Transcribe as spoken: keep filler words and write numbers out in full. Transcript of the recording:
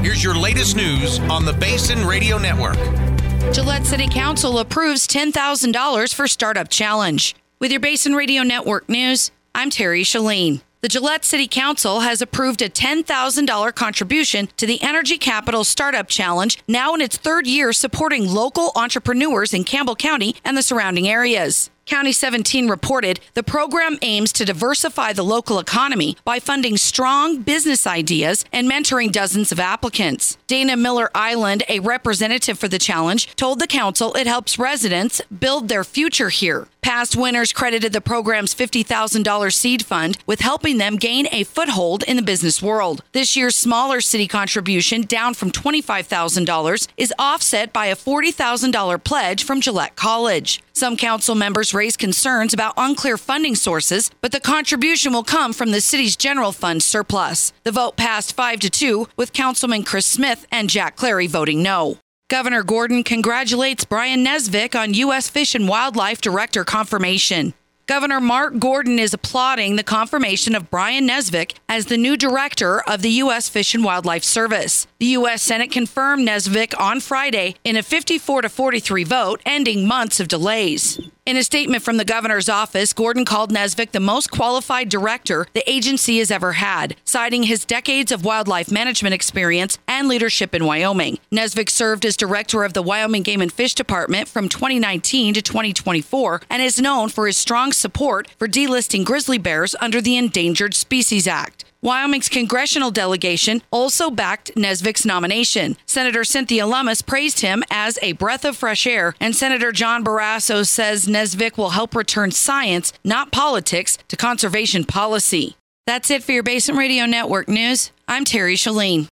Here's your latest news on the Basin Radio Network. Gillette City Council approves ten thousand dollars for Startup Challenge. With your Basin Radio Network news, I'm Terry Shalene. The Gillette City Council has approved a ten thousand dollars contribution to the Energy Capital Startup Challenge, now in its third year supporting local entrepreneurs in Campbell County and the surrounding areas. County seventeen reported the program aims to diversify the local economy by funding strong business ideas and mentoring dozens of applicants. Dana Miller Island, a representative for the challenge, told the council it helps residents build their future here. Past winners credited the program's fifty thousand dollars seed fund with helping them gain a foothold in the business world. This year's smaller city contribution, down from twenty-five thousand dollars, is offset by a forty thousand dollars pledge from Gillette College. Some council members raised concerns about unclear funding sources, but the contribution will come from the city's general fund surplus. The vote passed five to two, with Councilman Chris Smith and Jack Clary voting no. Governor Gordon congratulates Brian Nesvik on U S Fish and Wildlife Director confirmation. Governor Mark Gordon is applauding the confirmation of Brian Nesvik as the new director of the U S Fish and Wildlife Service. The U S Senate confirmed Nesvik on Friday in a fifty-four to forty-three vote, ending months of delays. In a statement from the governor's office, Gordon called Nesvik the most qualified director the agency has ever had, citing his decades of wildlife management experience and leadership in Wyoming. Nesvik served as director of the Wyoming Game and Fish Department from twenty nineteen to twenty twenty-four and is known for his strong support for delisting grizzly bears under the Endangered Species Act. Wyoming's congressional delegation also backed Nesvik's nomination. Senator Cynthia Lummis praised him as a breath of fresh air, and Senator John Barrasso says Nesvik will help return science, not politics, to conservation policy. That's it for your Basin Radio Network news. I'm Terry Shalene.